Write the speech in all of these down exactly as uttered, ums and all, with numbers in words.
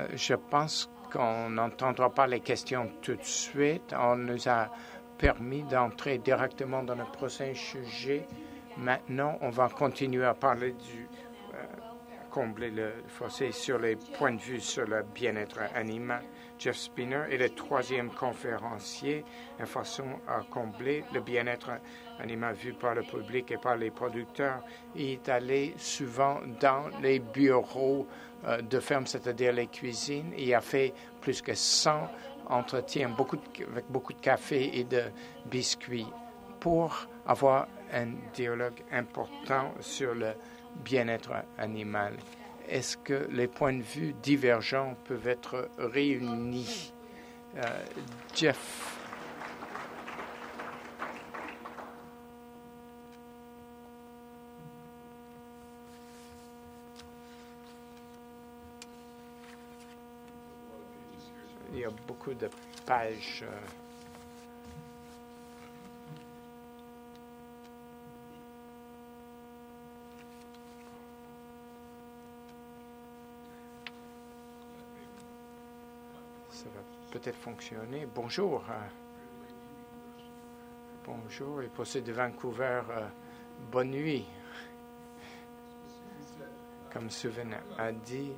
Euh, je pense qu'on n'entendra pas les questions tout de suite. On nous a permis d'entrer directement dans le prochain sujet. Maintenant, on va continuer à parler du euh, combler le fossé sur les points de vue sur le bien-être animal. Jeff Spinner est le troisième conférencier de façon à combler le bien-être animal vu par le public et par les producteurs. Il est allé souvent dans les bureaux euh, de ferme, c'est-à-dire les cuisines. Il a fait plus que cent entretiens beaucoup de, avec beaucoup de café et de biscuits pour avoir un dialogue important sur le bien-être animal. Est-ce que les points de vue divergents peuvent être réunis? Euh, Jeff. Il y a beaucoup de pages. Euh, Ça va peut-être fonctionner. Bonjour. Euh, bonjour. Et pour ceux de Vancouver, euh, bonne nuit. Comme Sylvain a dit,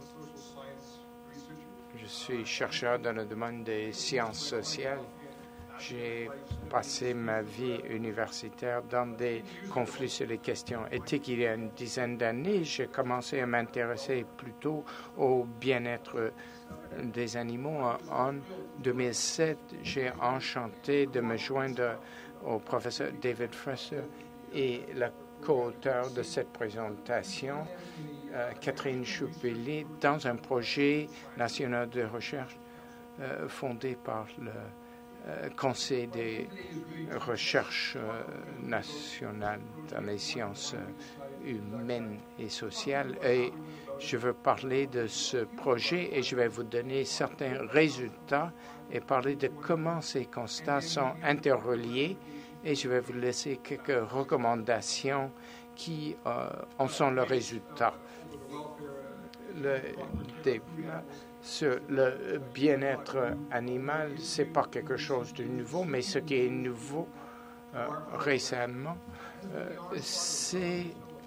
je suis chercheur dans le domaine des sciences sociales. J'ai passé ma vie universitaire dans des conflits sur les questions éthiques. Il y a une dizaine d'années, j'ai commencé à m'intéresser plutôt au bien-être des animaux. En deux mille sept, j'ai enchanté de me joindre au professeur David Fraser et la co-auteur de cette présentation, euh, Catherine Choupeli, dans un projet national de recherche euh, fondé par le euh, Conseil des recherches euh, nationales dans les sciences euh, humaines et sociales. Et je veux parler de ce projet et je vais vous donner certains résultats et parler de comment ces constats sont interreliés. Et je vais vous laisser quelques recommandations qui euh, en sont le résultat. Le débat sur le bien-être animal, ce n'est pas quelque chose de nouveau, mais ce qui est nouveau euh, récemment, euh, c'est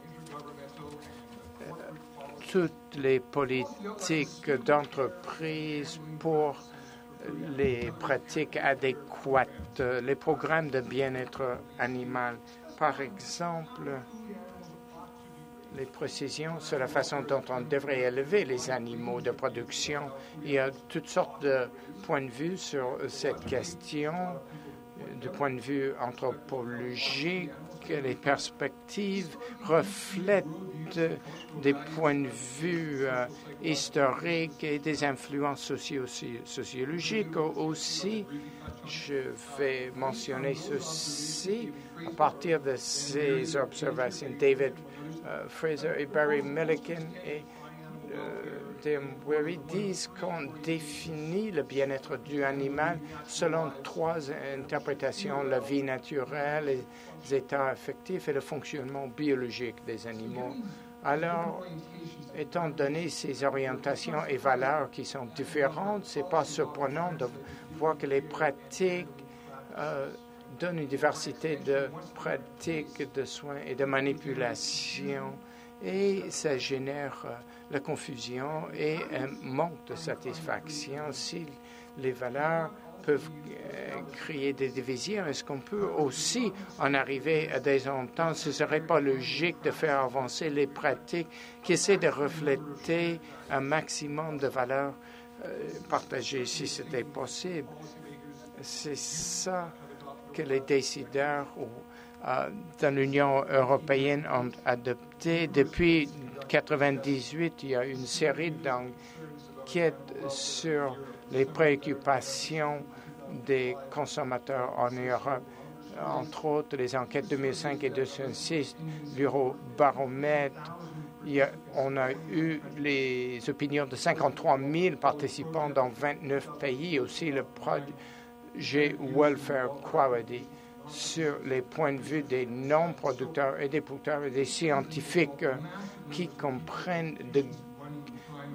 euh, toutes les politiques d'entreprise pour les pratiques adéquates, les programmes de bien-être animal. Par exemple, les précisions sur la façon dont on devrait élever les animaux de production. Il y a toutes sortes de points de vue sur cette question, du point de vue anthropologique. Les perspectives reflètent des points de vue euh, historiques et des influences socio sociologiques aussi. Je vais mentionner ceci à partir de ces observations. David euh, Fraser et Barry Millikan et euh, Tim Weary disent qu'on définit le bien-être du animal selon trois interprétations: la vie naturelle, les états affectifs et le fonctionnement biologique des animaux. Alors, étant donné ces orientations et valeurs qui sont différentes, ce n'est pas surprenant de voir que les pratiques euh, donnent une diversité de pratiques de soins et de manipulation, et ça génère euh, la confusion et un manque de satisfaction. Si les valeurs peuvent euh, créer des divisions, est-ce qu'on peut aussi en arriver à des ententes? Ce ne serait pas logique de faire avancer les pratiques qui essaient de refléter un maximum de valeurs euh, partagées si c'était possible. C'est ça que les décideurs ou, euh, dans l'Union européenne ont adopté. Depuis mille neuf cent quatre-vingt-dix-huit, il y a une série d'enquêtes sur les préoccupations des consommateurs en Europe, entre autres les enquêtes deux mille cinq et deux mille six, l'Eurobaromètre. Il y a, on a eu les opinions de cinquante-trois mille participants dans vingt-neuf pays, aussi le projet Welfare Quality sur les points de vue des non-producteurs et des producteurs et des scientifiques qui comprennent de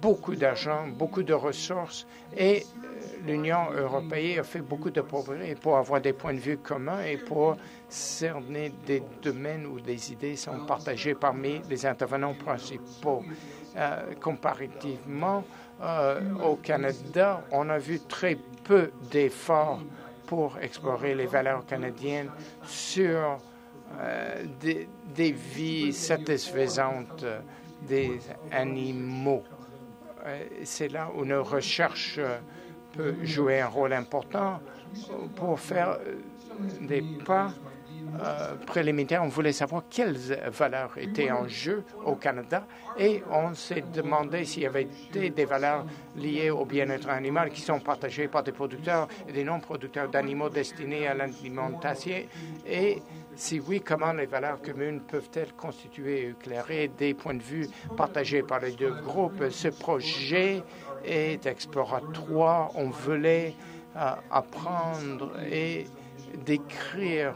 beaucoup d'argent, beaucoup de ressources et l'Union européenne a fait beaucoup de progrès pour avoir des points de vue communs et pour cerner des domaines où des idées sont partagées parmi les intervenants principaux. Euh, comparativement, euh, au Canada, on a vu très peu d'efforts pour explorer les valeurs canadiennes sur euh, des, des vies satisfaisantes des animaux. Euh, C'est là où nos recherches peut jouer un rôle important pour faire des pas euh, préliminaires. On voulait savoir quelles valeurs étaient en jeu au Canada et on s'est demandé s'il y avait des, des valeurs liées au bien-être animal qui sont partagées par des producteurs et des non-producteurs d'animaux destinés à l'alimentation et si oui, comment les valeurs communes peuvent-elles constituer et éclairer des points de vue partagés par les deux groupes? Ce projet est exploratoire. On voulait euh, apprendre et décrire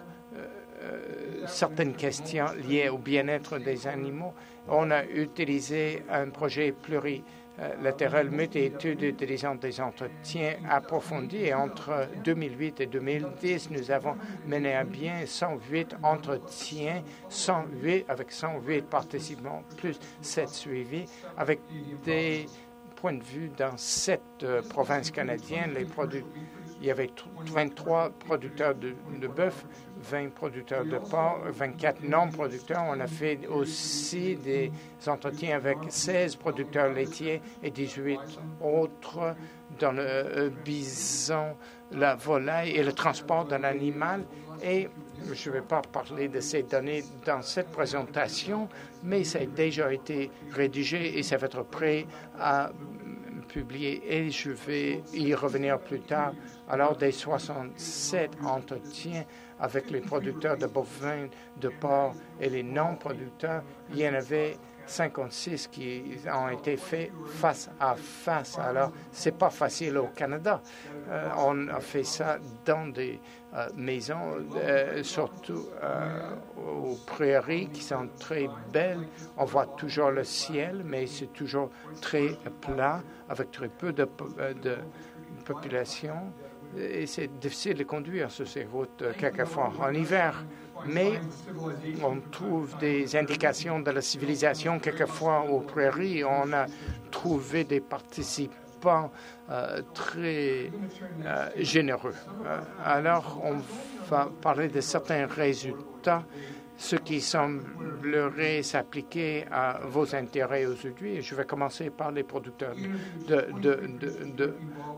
euh, certaines questions liées au bien-être des animaux. On a utilisé un projet plurilatéral multi-études utilisant des entretiens approfondis et entre deux mille huit et deux mille dix, nous avons mené à bien cent huit entretiens, cent huit avec cent huit participants, plus sept suivis, avec des points de vue dans sept euh, provinces canadiennes. Les produits, il y avait vingt-trois producteurs de, de bœuf, vingt producteurs de porc, vingt-quatre non-producteurs. On a fait aussi des entretiens avec seize producteurs laitiers et dix-huit autres dans le euh, bison, la volaille et le transport d'un animal. Et je ne vais pas parler de ces données dans cette présentation, mais ça a déjà été rédigé et ça va être prêt à publier et je vais y revenir plus tard. Alors, des soixante-sept entretiens avec les producteurs de bovins, de porc et les non-producteurs, il y en avait cinquante-six qui ont été faits face à face. Alors, c'est pas facile au Canada. Euh, on a fait ça dans des euh, maisons, euh, surtout euh, aux prairies qui sont très belles. On voit toujours le ciel, mais c'est toujours très plat, avec très peu de, de population. Et c'est difficile de conduire sur ces routes euh, quelquefois en hiver. Mais on trouve des indications de la civilisation quelquefois aux prairies. On a trouvé des participants euh, très euh, généreux. Euh, alors, on va parler de certains résultats, ce qui semblerait s'appliquer à vos intérêts aujourd'hui. Je vais commencer par les producteurs de, de, de, de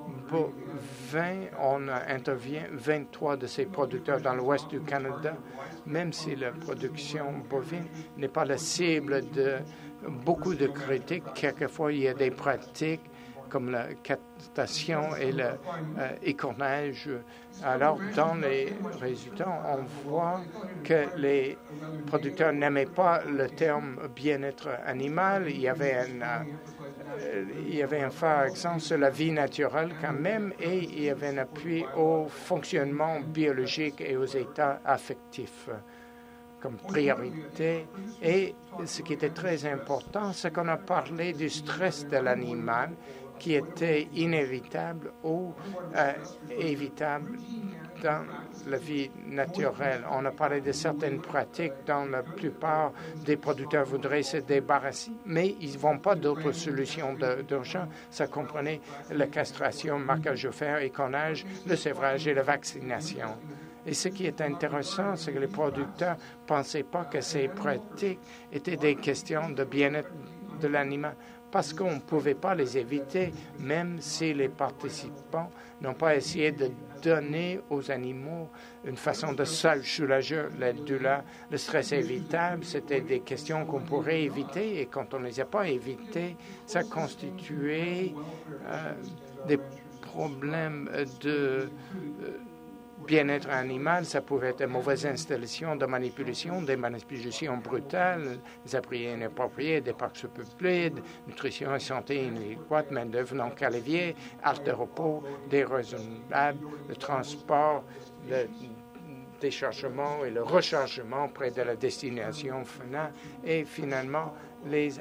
bovins. On intervient vingt-trois de ces producteurs dans l'ouest du Canada, même si la production bovine n'est pas la cible de beaucoup de critiques. Quelquefois, il y a des pratiques comme la captation et l'écornage. Euh, Alors, dans les résultats, on voit que les producteurs n'aimaient pas le terme bien-être animal. Il y avait un, euh, il y avait un fort accent sur la vie naturelle quand même et il y avait un appui au fonctionnement biologique et aux états affectifs comme priorité. Et ce qui était très important, c'est qu'on a parlé du stress de l'animal qui était inévitable ou euh, évitable dans la vie naturelle. On a parlé de certaines pratiques dont la plupart des producteurs voudraient se débarrasser, mais ils ne vont pas d'autres solutions d'urgence. Ça comprenait la castration, marquage au fer, écornage, le sévrage et la vaccination. Et ce qui est intéressant, c'est que les producteurs ne pensaient pas que ces pratiques étaient des questions de bien-être de l'animal, parce qu'on ne pouvait pas les éviter, même si les participants n'ont pas essayé de donner aux animaux une façon de soulager la douleur. Le stress évitable, c'était des questions qu'on pourrait éviter, et quand on ne les a pas évitées, ça constituait euh, des problèmes de... Euh, bien-être animal, ça pouvait être de mauvaises installations de manipulation, des manipulations brutales, des abris inappropriés, des parcs surpeuplés, nutrition et santé inadéquate, main-d'œuvre non qualifiée, halte de repos, déraisonnables, le transport, le déchargement et le rechargement près de la destination finale, et finalement les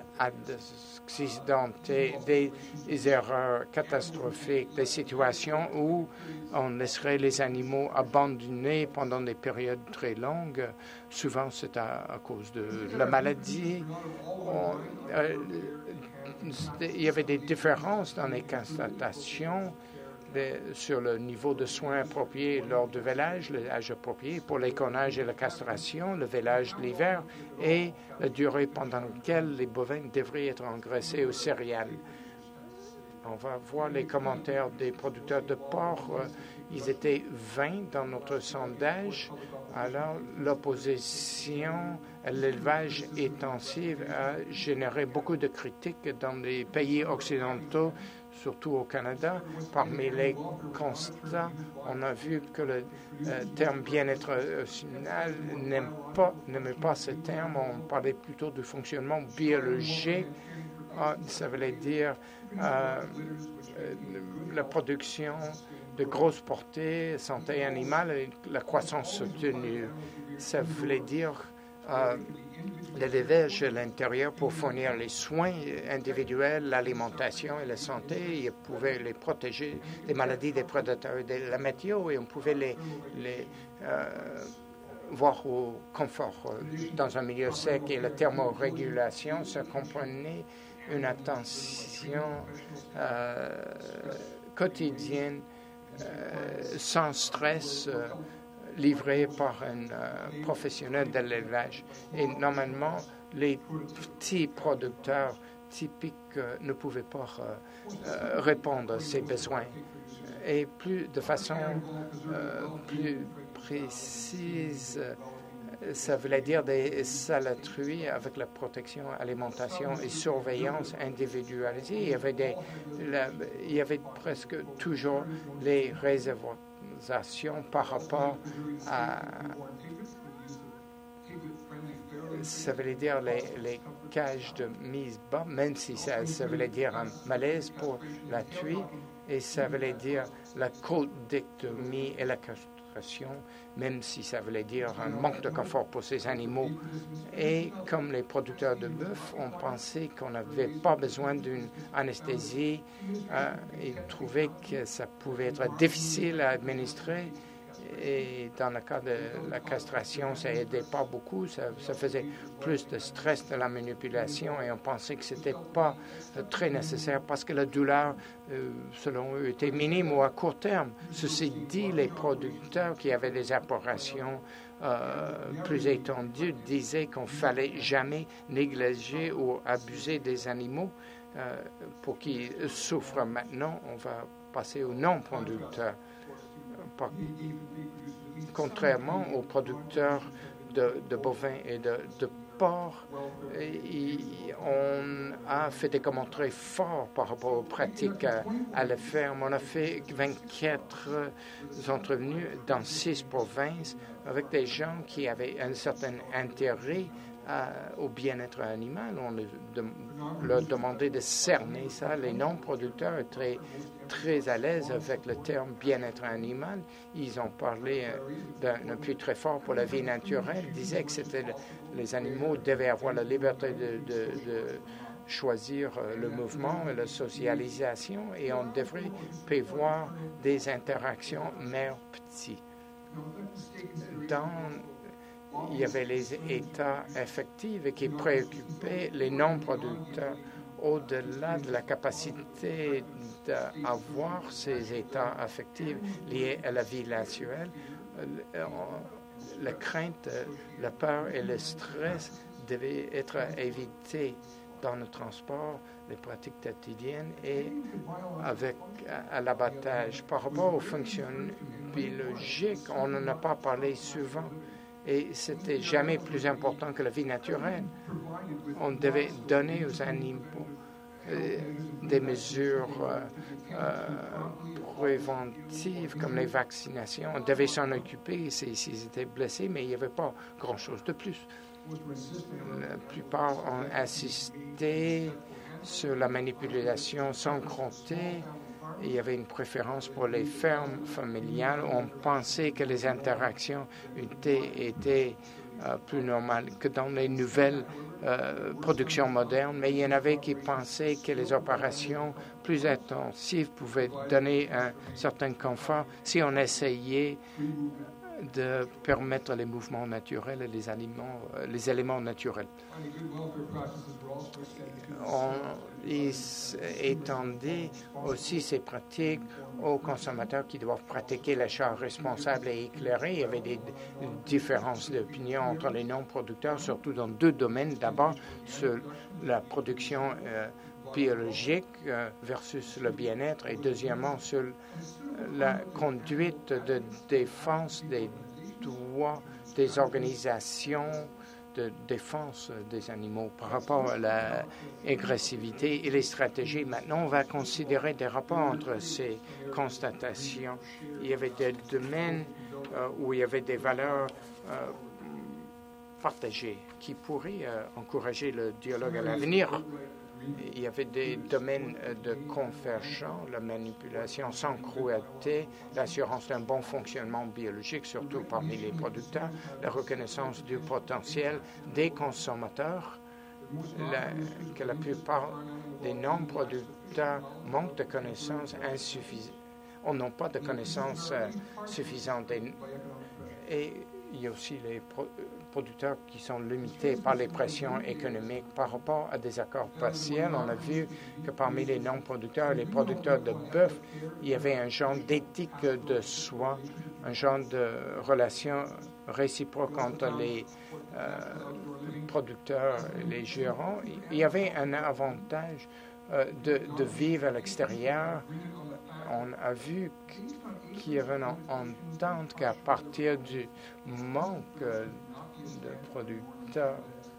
accidentés, des, des erreurs catastrophiques, des situations où on laisserait les animaux abandonnés pendant des périodes très longues. Souvent, c'est à, à cause de la maladie. On, euh, il y avait des différences dans les constatations de, sur le niveau de soins approprié lors du vélage, le âge approprié pour l'éconnage et la castration, le vélage de l'hiver et la durée pendant laquelle les bovins devraient être engraissés aux céréales. On va voir les commentaires des producteurs de porc. Ils étaient vingt dans notre sondage. Alors, l'opposition à l'élevage intensif a généré beaucoup de critiques dans les pays occidentaux, surtout au Canada. Parmi les constats, on a vu que le euh, terme bien-être animal n'aime pas, n'aimait pas ce terme. On parlait plutôt du fonctionnement biologique. Ah, ça voulait dire euh, euh, la production de grosse portée, santé animale et la croissance soutenue. Ça voulait dire euh, l'élevage à l'intérieur pour fournir les soins individuels, l'alimentation et la santé. Il pouvait les protéger des maladies des prédateurs et de la météo et on pouvait les, les euh, voir au confort dans un milieu sec. Et la thermorégulation, ça comprenait une attention euh, quotidienne, euh, sans stress, euh, livrée par un euh, professionnel de l'élevage. Et normalement, les petits producteurs typiques euh, ne pouvaient pas euh, répondre à ces besoins. Et plus de façon euh, plus précise, ça voulait dire des salaturies avec la protection, alimentation et surveillance individualisée. Il y avait, des, la, il y avait presque toujours les réservations par rapport à... Ça voulait dire les, les cages de mise bas, même si ça, ça voulait dire un malaise pour la tuile, et ça voulait dire la côtectomie et la castration, même si ça voulait dire un manque de confort pour ces animaux. Et comme les producteurs de bœuf ont pensé qu'on n'avait pas besoin d'une anesthésie, euh, ils trouvaient que ça pouvait être difficile à administrer. Et dans le cas de la castration, ça n'aidait pas beaucoup. Ça, ça faisait plus de stress de la manipulation et on pensait que ce n'était pas euh, très nécessaire parce que la douleur, euh, selon eux, était minime ou à court terme. Ceci dit, les producteurs qui avaient des opérations euh, plus étendues disaient qu'on ne fallait jamais négliger ou abuser des animaux euh, pour qu'ils souffrent. Maintenant, on va passer aux non-producteurs. Contrairement aux producteurs de, de bovins et de, de porcs, et on a fait des commentaires forts par rapport aux pratiques à, à la ferme. On a fait vingt-quatre entrevues dans six provinces avec des gens qui avaient un certain intérêt à, au bien-être animal. On de, leur demandait de cerner ça. Les non-producteurs étaient très à l'aise avec le terme bien-être animal. Ils ont parlé d'un appui très fort pour la vie naturelle. Ils disaient que c'était le, les animaux devaient avoir la liberté de, de, de choisir le mouvement et la socialisation et on devrait prévoir des interactions mère-petit. Dans Il y avait les états affectifs qui préoccupaient les non-producteurs. Au-delà de la capacité d'avoir ces états affectifs liés à la vie naturelle, la crainte, la peur et le stress devaient être évités dans le transport, les pratiques quotidiennes et avec à, à l'abattage. Par rapport aux fonctions biologiques, on n'en a pas parlé souvent. Et c'était jamais plus important que la vie naturelle. On devait donner aux animaux euh, des mesures euh, euh, préventives comme les vaccinations. On devait s'en occuper s'ils étaient blessés, mais il n'y avait pas grand-chose de plus. La plupart ont insisté sur la manipulation sans compter. Il y avait une préférence pour les fermes familiales. On pensait que les interactions étaient, étaient euh, plus normales que dans les nouvelles euh, production moderne, mais il y en avait qui pensaient que les opérations plus intensives pouvaient donner un certain confort si on essayait de permettre les mouvements naturels et les, aliments, les éléments naturels. On étendait aussi ces pratiques aux consommateurs qui doivent pratiquer l'achat responsable et éclairé. Il y avait des différences d'opinion entre les non-producteurs, surtout dans deux domaines. D'abord, sur la production euh, biologique euh, versus le bien-être, et deuxièmement, sur la conduite de défense des droits des organisations de défense des animaux par rapport à l'agressivité et les stratégies. Maintenant, on va considérer des rapports entre ces constatations. Il y avait des domaines euh, où il y avait des valeurs euh, partagées qui pourraient euh, encourager le dialogue à l'avenir. Il y avait des domaines de convergence, la manipulation sans cruauté, l'assurance d'un bon fonctionnement biologique, surtout parmi les producteurs, la reconnaissance du potentiel des consommateurs, la, que la plupart des non-producteurs manquent de connaissances insuffisantes, ou n'ont pas de connaissances euh, suffisantes. Et, et il y a aussi les pro producteurs qui sont limités par les pressions économiques par rapport à des accords partiels. On a vu que parmi les non-producteurs et les producteurs de bœuf, il y avait un genre d'éthique de soi, un genre de relation réciproque entre les euh, producteurs et les gérants. Il y avait un avantage euh, de, de vivre à l'extérieur. On a vu qu'il y avait une entente qu'à partir du manque de producteurs,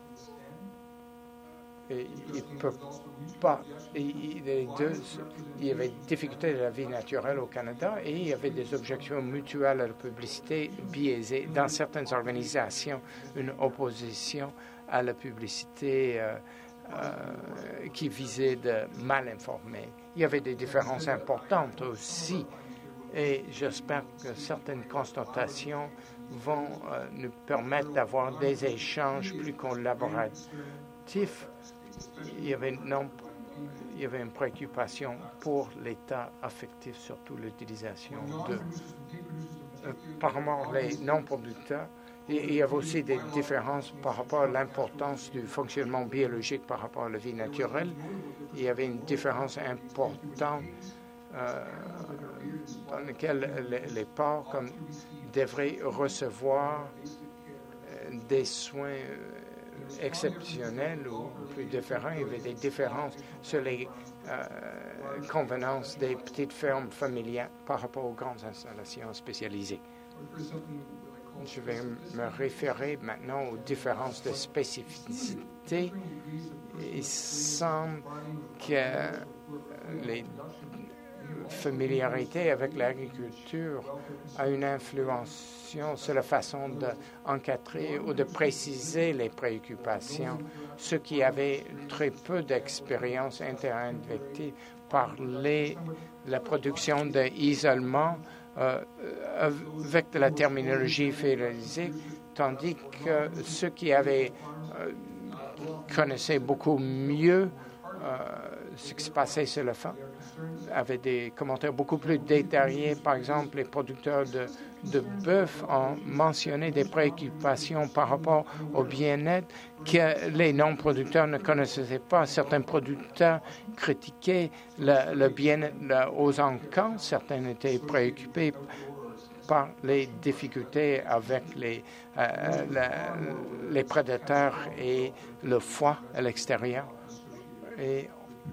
et il ne peut pas. Il, les deux, il y avait des difficultés de la vie naturelle au Canada et il y avait des objections mutuelles à la publicité biaisée. Dans certaines organisations, une opposition à la publicité euh, euh, qui visait de mal informer. Il y avait des différences importantes aussi. Et j'espère que certaines constatations vont euh, nous permettre d'avoir des échanges plus collaboratifs. Il y avait, non, il y avait une préoccupation pour l'état affectif, surtout l'utilisation de... Euh, apparemment, les non-producteurs, il y avait aussi des différences par rapport à l'importance du fonctionnement biologique par rapport à la vie naturelle. Il y avait une différence importante Euh, dans lequel les, les porcs comme, devraient recevoir euh, des soins euh, exceptionnels ou plus différents. Il y avait des différences sur les euh, convenances des petites fermes familiales par rapport aux grandes installations spécialisées. Je vais me référer maintenant aux différences de spécificité. Il semble que les familiarité avec l'agriculture a une influence sur la façon d'encadrer ou de préciser les préoccupations. Ceux qui avaient très peu d'expérience interindividuelle parlaient de la production d'isolement euh, avec de la terminologie fédéralisée, tandis que ceux qui avaient euh, connaissaient beaucoup mieux euh, ce qui se passait sur le fond avaient des commentaires beaucoup plus détaillés. Par exemple, les producteurs de, de bœuf ont mentionné des préoccupations par rapport au bien-être que les non-producteurs ne connaissaient pas. Certains producteurs critiquaient le, le bien-être aux encans. Certains étaient préoccupés par les difficultés avec les, euh, la, les prédateurs et le foie à l'extérieur. Et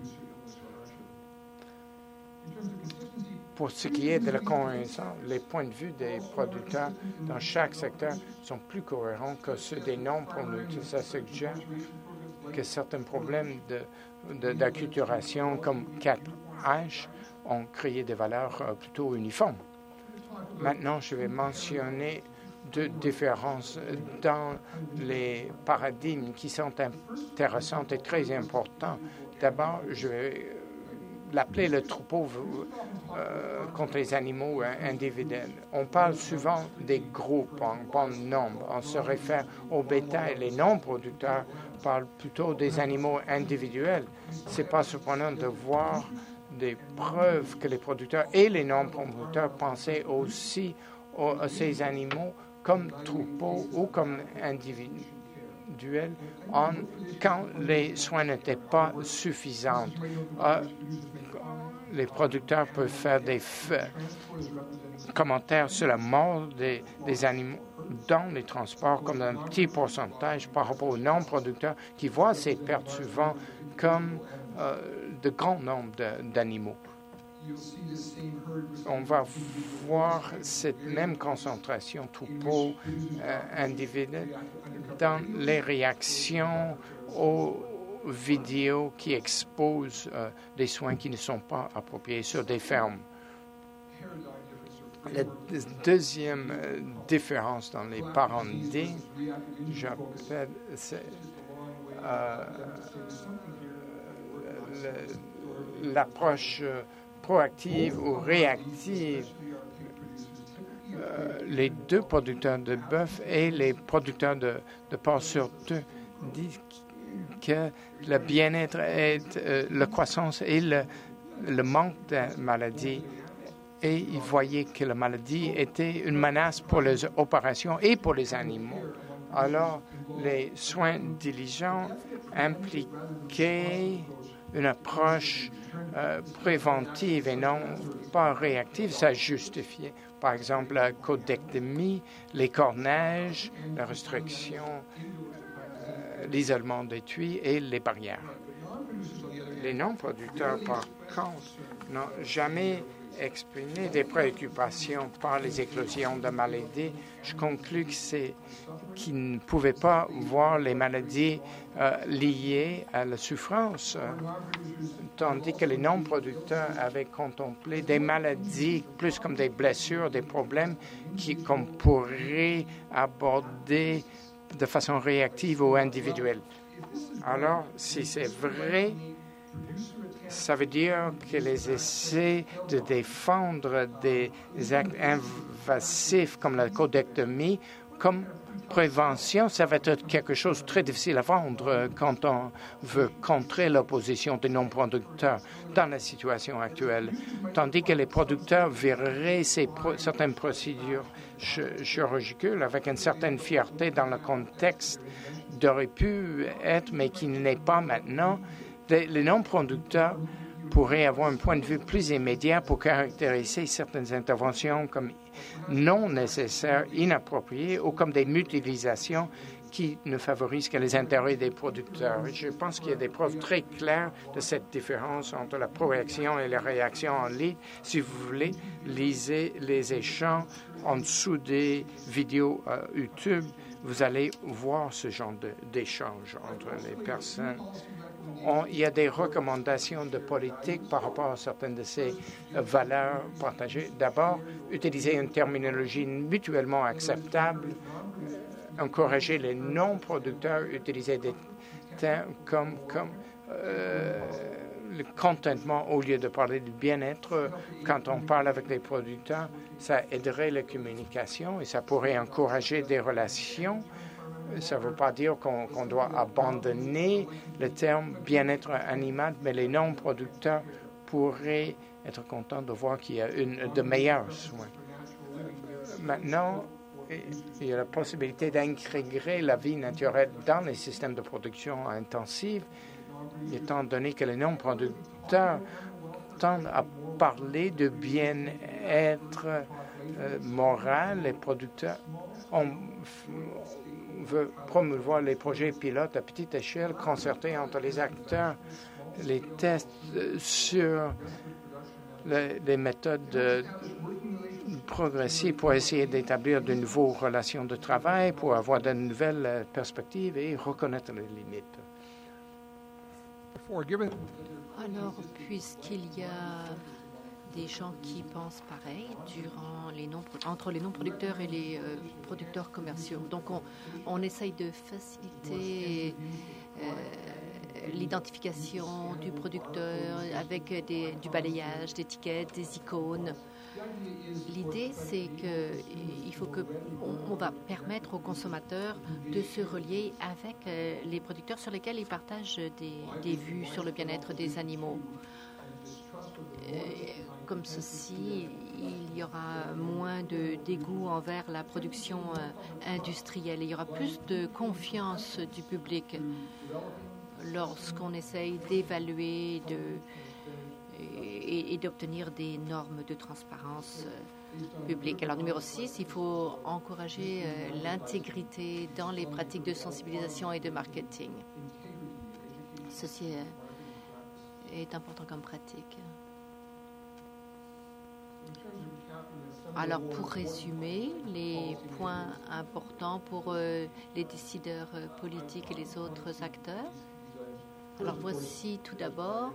pour ce qui est de la cohérence, les points de vue des producteurs dans chaque secteur sont plus cohérents que ceux des non-producteurs. Ça suggère que certains problèmes d'acculturation de, comme quatre H ont créé des valeurs euh, plutôt uniformes. Maintenant, je vais mentionner deux différences dans les paradigmes qui sont intéressantes et très importantes. D'abord, je vais l'appeler le troupeau euh, contre les animaux individuels. On parle souvent des groupes en bon nombre. On se réfère au bétail. Les non-producteurs parlent plutôt des animaux individuels. Ce n'est pas surprenant de voir des preuves que les producteurs et les non-producteurs pensaient aussi aux, à ces animaux comme troupeaux ou comme individuels en, quand les soins n'étaient pas suffisants. Euh, les producteurs peuvent faire des commentaires sur la mort des, des animaux dans les transports comme un petit pourcentage par rapport aux non-producteurs qui voient ces pertes souvent comme euh, de grands nombres d'animaux. On va voir cette même concentration troupeau euh, individuel dans les réactions aux vidéos qui exposent euh, des soins qui ne sont pas appropriés sur des fermes. La deuxième euh, différence dans les parentés, j'appelle, c'est euh, l'approche euh, proactive ou réactive. Euh, les deux producteurs de bœuf et les producteurs de, de porc surtout disent que le bien-être, est, euh, la croissance et le, le manque de maladie. Et ils voyaient que la maladie était une menace pour les opérations et pour les animaux. Alors, les soins diligents impliquaient une approche euh, préventive et non pas réactive. Ça justifiait, par exemple, la codectomie, les cornages, la restriction, euh, l'isolement des tuyaux et les barrières. Les non-producteurs, par contre, n'ont jamais exprimé des préoccupations par les éclosions de maladies. Je conclus que c'est qu'ils ne pouvaient pas voir les maladies euh, liées à la souffrance, euh, tandis que les non-producteurs avaient contemplé des maladies plus comme des blessures, des problèmes qui, qu'on pourrait aborder de façon réactive ou individuelle. Alors, si c'est vrai, ça veut dire que les essais de défendre des actes invasifs comme la codectomie, comme prévention, ça va être quelque chose de très difficile à vendre quand on veut contrer l'opposition des non-producteurs dans la situation actuelle. Tandis que les producteurs verraient ces pro certaines procédures ch chirurgicales avec une certaine fierté dans le contexte d'aurait pu être, mais qui n'est pas maintenant. Les non-producteurs pourraient avoir un point de vue plus immédiat pour caractériser certaines interventions comme non nécessaires, inappropriées ou comme des mutilations qui ne favorisent que les intérêts des producteurs. Je pense qu'il y a des preuves très claires de cette différence entre la proaction et la réaction en ligne. Si vous voulez, lisez les échanges en dessous des vidéos euh, YouTube. Vous allez voir ce genre d'échange entre les personnes. On, il y a des recommandations de politique par rapport à certaines de ces valeurs partagées. D'abord, utiliser une terminologie mutuellement acceptable, encourager les non-producteurs à utiliser des termes comme, comme euh, le contentement au lieu de parler du bien-être. Quand on parle avec les producteurs, ça aiderait la communication et ça pourrait encourager des relations. Ça ne veut pas dire qu'on qu'on doit abandonner le terme bien-être animal, mais les non-producteurs pourraient être contents de voir qu'il y a une, de meilleurs soins. Maintenant, il y a la possibilité d'intégrer la vie naturelle dans les systèmes de production intensive, étant donné que les non-producteurs tendent à parler de bien-être euh, moral. Les producteurs ont veut promouvoir les projets pilotes à petite échelle concertés entre les acteurs, les tests sur les, les méthodes de, progressives pour essayer d'établir de nouvelles relations de travail, pour avoir de nouvelles perspectives et reconnaître les limites. Alors, puisqu'il y a des gens qui pensent pareil durant les non, entre les non-producteurs et les euh, producteurs commerciaux. Donc, on, on essaye de faciliter euh, l'identification du producteur avec des, du balayage, d'étiquettes, des icônes. L'idée, c'est qu'il faut que on, on va permettre aux consommateurs de se relier avec euh, les producteurs sur lesquels ils partagent des, des vues sur le bien-être des animaux. Euh, comme ceci, il y aura moins de dégoût envers la production euh, industrielle. Il y aura plus de confiance du public lorsqu'on essaye d'évaluer de, et, et d'obtenir des normes de transparence euh, publique. Alors, numéro six, il faut encourager euh, l'intégrité dans les pratiques de sensibilisation et de marketing. Ceci euh, est important comme pratique. Alors, pour résumer, les points importants pour euh, les décideurs euh, politiques et les autres acteurs. Alors, voici tout d'abord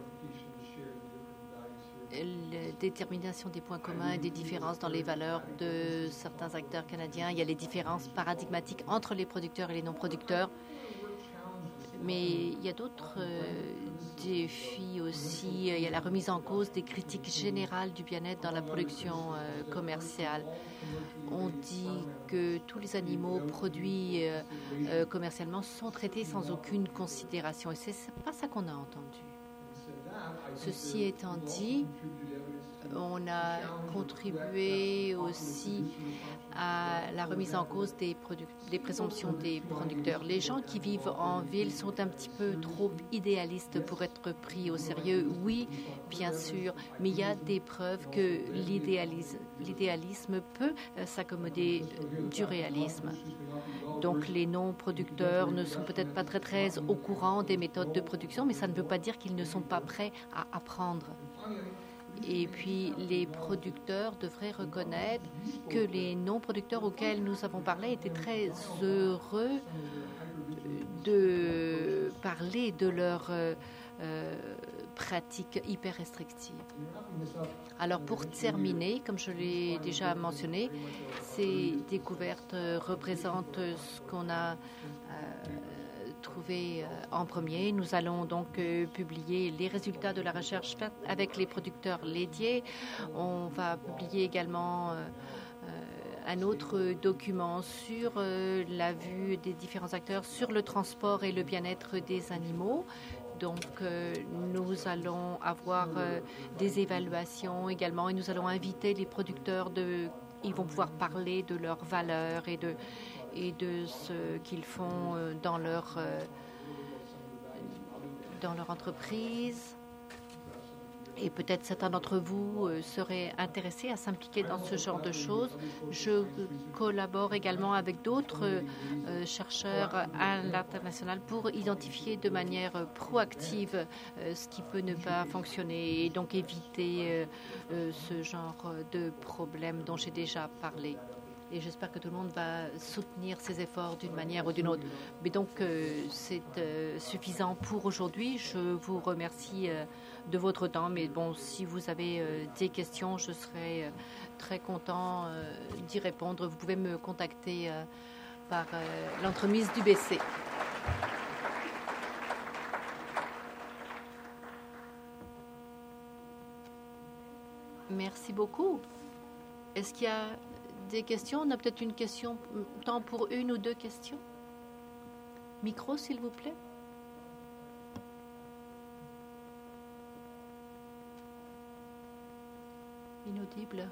la détermination des points communs et des différences dans les valeurs de certains acteurs canadiens. Il y a les différences paradigmatiques entre les producteurs et les non-producteurs. Mais il y a d'autres euh, défis aussi. Il y a la remise en cause des critiques générales du bien-être dans la production euh, commerciale. On dit que tous les animaux produits euh, euh, commercialement sont traités sans aucune considération. Et ce n'est pas ça qu'on a entendu. Ceci étant dit, on a contribué aussi à la remise en cause des, des présomptions des producteurs. Les gens qui vivent en ville sont un petit peu trop idéalistes pour être pris au sérieux. Oui, bien sûr, mais il y a des preuves que l'idéalisme, l'idéalisme peut s'accommoder du réalisme. Donc les non-producteurs ne sont peut-être pas très, très au courant des méthodes de production, mais ça ne veut pas dire qu'ils ne sont pas prêts à apprendre. Et puis, les producteurs devraient reconnaître que les non-producteurs auxquels nous avons parlé étaient très heureux de parler de leurs euh, pratiques hyper restrictives. Alors, pour terminer, comme je l'ai déjà mentionné, ces découvertes représentent ce qu'on a euh, trouvé en premier. Nous allons donc euh, publier les résultats de la recherche faite avec les producteurs laitiers. On va publier également euh, euh, un autre document sur euh, la vue des différents acteurs sur le transport et le bien-être des animaux. Donc, euh, nous allons avoir euh, des évaluations également et nous allons inviter les producteurs de... Ils vont pouvoir parler de leurs valeurs et de et de ce qu'ils font dans leur, dans leur entreprise. Et peut-être certains d'entre vous seraient intéressés à s'impliquer dans ce genre de choses. Je collabore également avec d'autres chercheurs à l'international pour identifier de manière proactive ce qui peut ne pas fonctionner et donc éviter ce genre de problème dont j'ai déjà parlé. Et j'espère que tout le monde va soutenir ces efforts d'une manière ou d'une autre. Mais donc, euh, c'est euh, suffisant pour aujourd'hui. Je vous remercie euh, de votre temps. Mais bon, si vous avez euh, des questions, je serai euh, très content euh, d'y répondre. Vous pouvez me contacter euh, par euh, l'entremise du B C. Merci beaucoup. Est-ce qu'il y a des questions? On a peut-être une question, temps pour une ou deux questions. Micro, s'il vous plaît. Inaudible.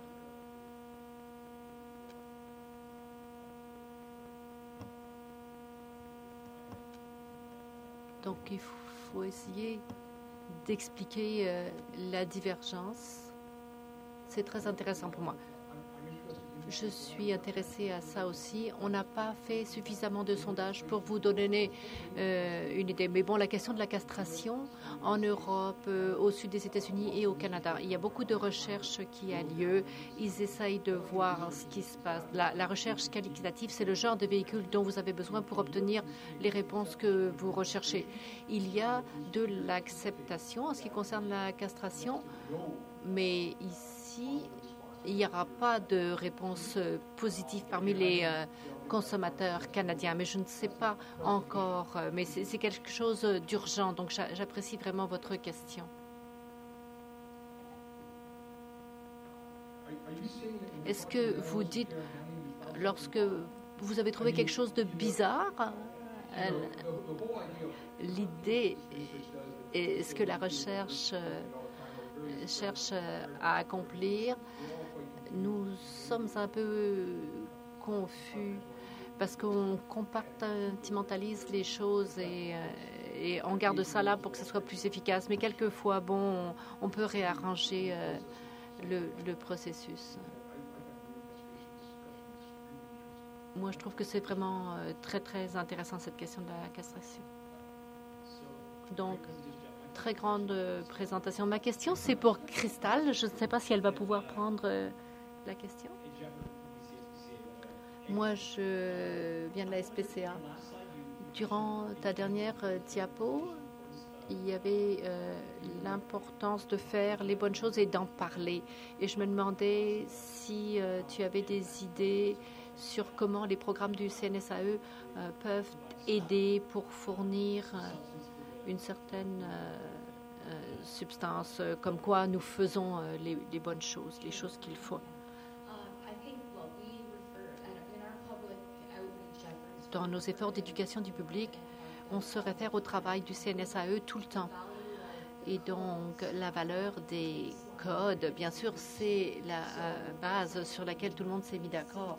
Donc, il faut essayer d'expliquer euh, la divergence. C'est très intéressant pour moi. Je suis intéressée à ça aussi. On n'a pas fait suffisamment de sondages pour vous donner euh, une idée. Mais bon, la question de la castration en Europe, euh, au sud des États-Unis et au Canada, il y a beaucoup de recherche qui a lieu. Ils essayent de voir ce qui se passe. La, la recherche qualitative, c'est le genre de véhicule dont vous avez besoin pour obtenir les réponses que vous recherchez. Il y a de l'acceptation en ce qui concerne la castration, mais ici, il n'y aura pas de réponse positive parmi les euh, consommateurs canadiens, mais je ne sais pas encore, mais c'est quelque chose d'urgent, donc j'apprécie vraiment votre question. Est-ce que vous dites, lorsque vous avez trouvé quelque chose de bizarre, l'idée est ce que la recherche cherche à accomplir, nous sommes un peu confus parce qu'on compartimentalise les choses et, et on garde ça là pour que ce soit plus efficace. Mais quelquefois, bon, on peut réarranger le, le processus. Moi, je trouve que c'est vraiment très, très intéressant, cette question de la castration. Donc, très grande présentation. Ma question, c'est pour Crystal. Je ne sais pas si elle va pouvoir prendre la question. Moi, je viens de la S P C A. Durant ta dernière diapo, il y avait euh, l'importance de faire les bonnes choses et d'en parler. Et je me demandais si euh, tu avais des idées sur comment les programmes du C N S A E euh, peuvent aider pour fournir euh, une certaine euh, euh, substance, euh, comme quoi nous faisons euh, les, les bonnes choses, les choses qu'il faut. Dans nos efforts d'éducation du public, on se réfère au travail du C N S A E tout le temps. Et donc, la valeur des codes, bien sûr, c'est la euh, base sur laquelle tout le monde s'est mis d'accord.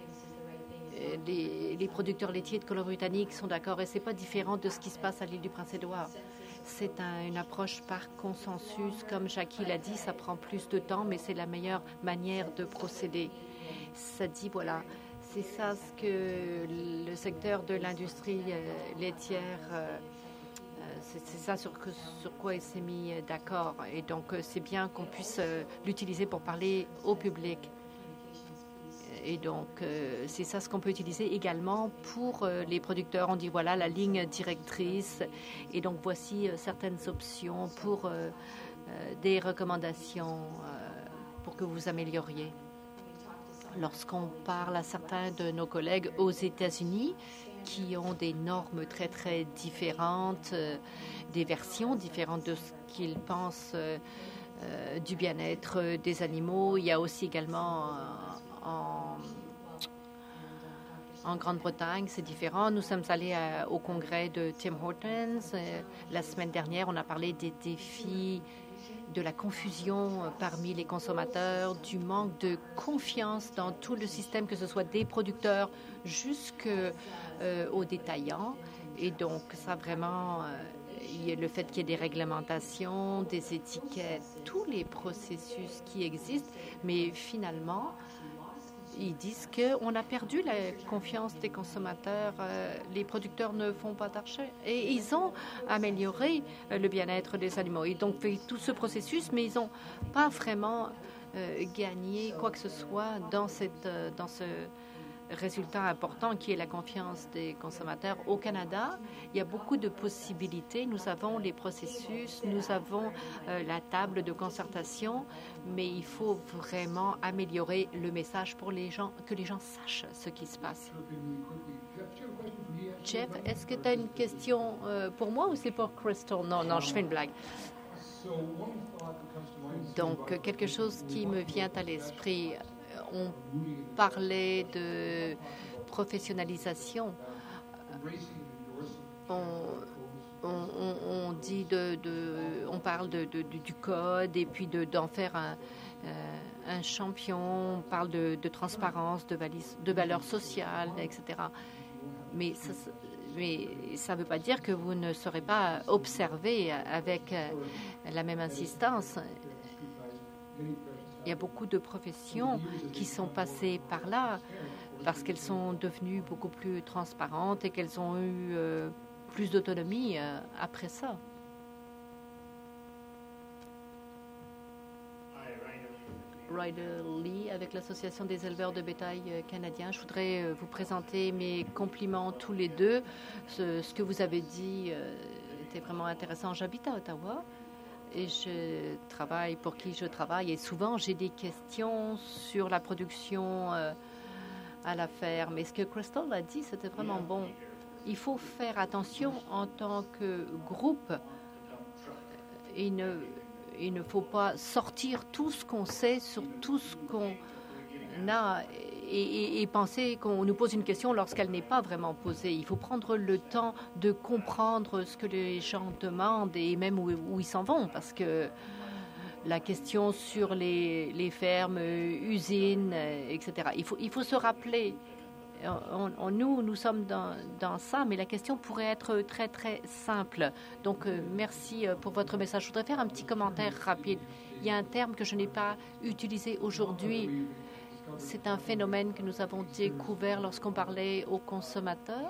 Les, les producteurs laitiers de Colombie-Britannique sont d'accord et ce n'est pas différent de ce qui se passe à l'île du Prince-Édouard. C'est un, une approche par consensus. Comme Jackie l'a dit, ça prend plus de temps, mais c'est la meilleure manière de procéder. Ça dit, voilà, c'est ça ce que le secteur de l'industrie euh, laitière, euh, c'est ça sur, que, sur quoi il s'est mis d'accord. Et donc, c'est bien qu'on puisse euh, l'utiliser pour parler au public. Et donc, euh, c'est ça ce qu'on peut utiliser également pour euh, les producteurs. On dit, voilà, la ligne directrice. Et donc, voici euh, certaines options pour euh, euh, des recommandations euh, pour que vous amélioriez. Lorsqu'on parle à certains de nos collègues aux États-Unis qui ont des normes très, très différentes, euh, des versions différentes de ce qu'ils pensent euh, euh, du bien-être des animaux, il y a aussi également... Euh, En, en Grande-Bretagne, c'est différent. Nous sommes allés à, au congrès de Tim Hortons. Euh, la semaine dernière, on a parlé des défis, de la confusion parmi les consommateurs, du manque de confiance dans tout le système, que ce soit des producteurs jusqu'aux euh, détaillants. Et donc, ça vraiment, euh, il y a le fait qu'il y ait des réglementations, des étiquettes, tous les processus qui existent, mais finalement, ils disent qu'on a perdu la confiance des consommateurs. Euh, les producteurs ne font pas d'argent. Et ils ont amélioré euh, le bien-être des animaux. Ils ont fait tout ce processus, mais ils n'ont pas vraiment euh, gagné quoi que ce soit dans, cette, euh, dans ce résultat important qui est la confiance des consommateurs. Au Canada, il y a beaucoup de possibilités. Nous avons les processus, nous avons euh, la table de concertation, mais il faut vraiment améliorer le message pour les gens, que les gens sachent ce qui se passe. Jeff, est-ce que tu as une question euh, pour moi ou c'est pour Crystal? Non, non, je fais une blague. Donc, quelque chose qui me vient à l'esprit. On parlait de professionnalisation. On, on, on dit de, de, on parle de, de, du code et puis de, d'en faire un, euh, un champion. On parle de, de transparence, de, valise, de valeurs sociales, et cetera. Mais ça, mais ça ne veut pas dire que vous ne serez pas observé avec la même insistance. Il y a beaucoup de professions qui sont passées par là parce qu'elles sont devenues beaucoup plus transparentes et qu'elles ont eu euh, plus d'autonomie euh, après ça. Ryder Lee avec l'Association des éleveurs de bétail canadiens. Je voudrais euh, vous présenter mes compliments tous les deux. Ce, ce que vous avez dit euh, était vraiment intéressant. J'habite à Ottawa. Et je travaille pour qui je travaille. Et souvent, j'ai des questions sur la production euh, à la ferme. Et ce que Crystal a dit, c'était vraiment bon. Il faut faire attention en tant que groupe. Il ne, il ne faut pas sortir tout ce qu'on sait sur tout ce qu'on a et, et, et penser qu'on nous pose une question lorsqu'elle n'est pas vraiment posée. Il faut prendre le temps de comprendre ce que les gens demandent et même où, où ils s'en vont, parce que la question sur les, les fermes, usines, et cetera. Il faut, il faut se rappeler, on, on, nous, nous sommes dans, dans ça, mais la question pourrait être très, très simple. Donc, euh, merci pour votre message. Je voudrais faire un petit commentaire rapide. Il y a un terme que je n'ai pas utilisé aujourd'hui. C'est un phénomène que nous avons découvert lorsqu'on parlait aux consommateurs.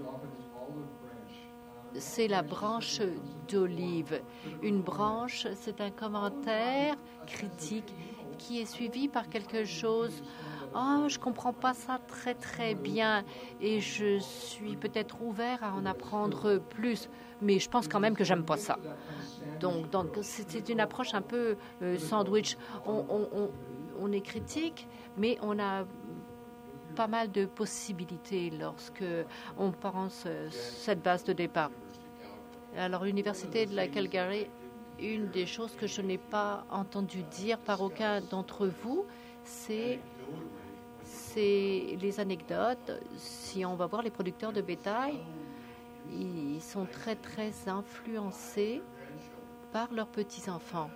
C'est la branche d'olive. Une branche, c'est un commentaire critique qui est suivi par quelque chose. Oh, je ne comprends pas ça très, très bien et je suis peut-être ouvert à en apprendre plus, mais je pense quand même que j'aime pas ça. Donc, donc c'est une approche un peu euh, sandwich. On, on, on, on est critique, mais on a pas mal de possibilités lorsque on pense euh, cette base de départ. Alors, l'Université de la Calgary, une des choses que je n'ai pas entendu dire par aucun d'entre vous, c'est, c'est les anecdotes. Si on va voir les producteurs de bétail, ils sont très, très influencés par leurs petits-enfants.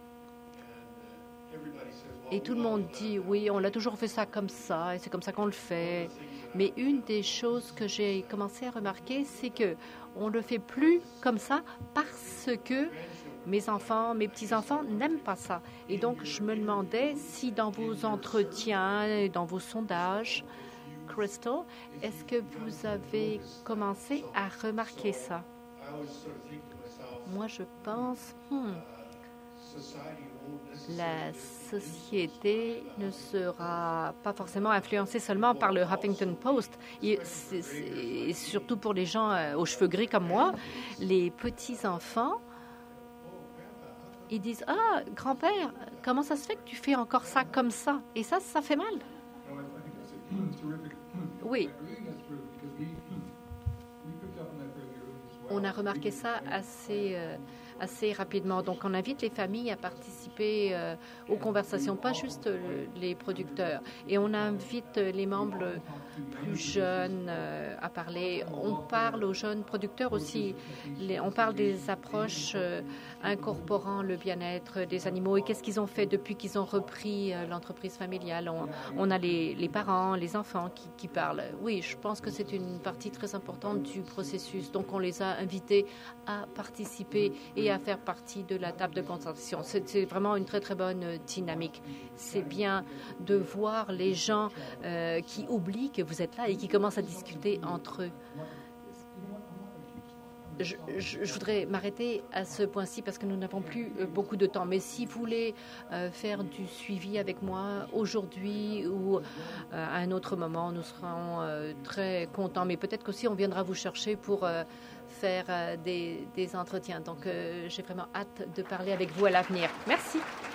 Et tout le monde dit, oui, on l'a toujours fait ça comme ça, et c'est comme ça qu'on le fait. Mais une des choses que j'ai commencé à remarquer, c'est que on le fait plus comme ça parce que mes enfants, mes petits-enfants n'aiment pas ça. Et donc, je me demandais si dans vos entretiens, dans vos sondages, Crystal, est-ce que vous avez commencé à remarquer ça? Moi, je pense, hmm, la société ne sera pas forcément influencée seulement par le Huffington Post. Et, c'est, c'est, et surtout pour les gens euh, aux cheveux gris comme moi, les petits-enfants, ils disent « Ah, grand-père, comment ça se fait que tu fais encore ça comme ça? Et ça, ça fait mal. » Oui. On a remarqué ça assez... Euh, assez rapidement. Donc, on invite les familles à participer euh, aux conversations, pas juste euh, les producteurs. Et on invite les membres plus jeunes euh, à parler. On parle aux jeunes producteurs aussi. Les, on parle des approches euh, incorporant le bien-être des animaux et qu'est-ce qu'ils ont fait depuis qu'ils ont repris euh, l'entreprise familiale. On, on a les, les parents, les enfants qui, qui parlent. Oui, je pense que c'est une partie très importante du processus. Donc, on les a invités à participer et à faire partie de la table de concertation. C'est, c'est vraiment une très, très bonne dynamique. C'est bien de voir les gens euh, qui oublient que vous êtes là et qui commencent à discuter entre eux. Je, je, je voudrais m'arrêter à ce point-ci parce que nous n'avons plus euh, beaucoup de temps. Mais si vous voulez euh, faire du suivi avec moi aujourd'hui ou euh, à un autre moment, nous serons euh, très contents. Mais peut-être qu'aussi on viendra vous chercher pour euh, faire euh, des, des entretiens. Donc, euh, j'ai vraiment hâte de parler avec vous à l'avenir. Merci.